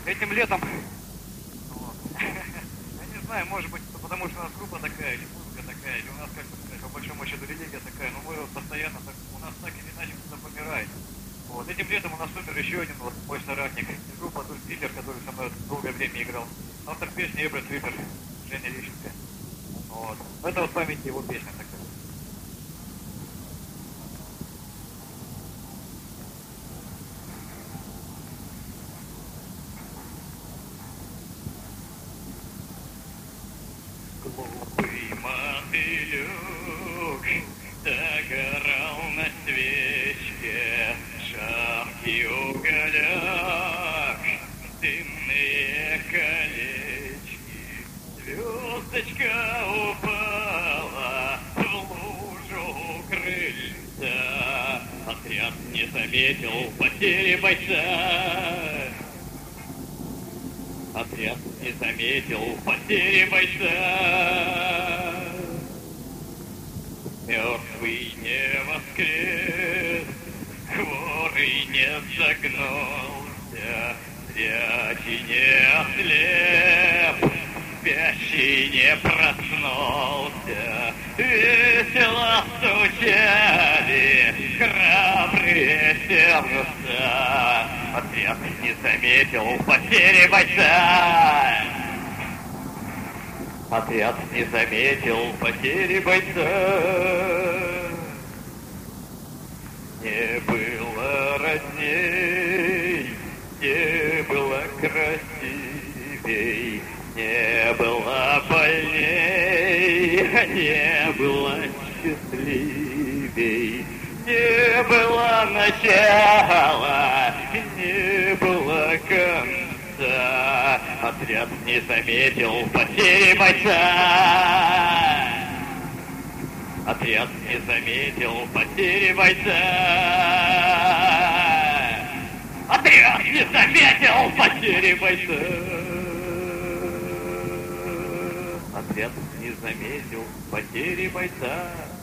Этим летом, вот, я не знаю, может быть, потому что у нас группа такая, или музыка такая, или у нас, как бы сказать, по большому счету религия такая, но мы вот постоянно, так, у нас так или иначе кто-то помирает. Вот, этим летом у нас умер еще один вот мой соратник, из группы Адольф Гитлер, который со мной долгое время играл. Автор песни Эберт Випер, Женя Лещенко. Вот. Это вот память его песня такая. Глупый мотылек догорал на свечке, жаркий уголек, дымные колечки. Звездочка упала в лужу у крыльца. Отряд не заметил потери бойца. Отряд не заметил потери бойца. Мертвый не воскрес, хворый не загнулся, зрячий не ослеп, спящий не проснулся. Весело стучали храбрые сердца. Отряд не заметил потери бойца. Отряд не заметил потери бойца. Не было родней, не было красивей, не было больней, не было счастливей. Не было начала, не было конца. Отряд не заметил потери бойца. Отряд не заметил потери бойца. Отряд не заметил потери бойца. Отряд не заметил потери бойца.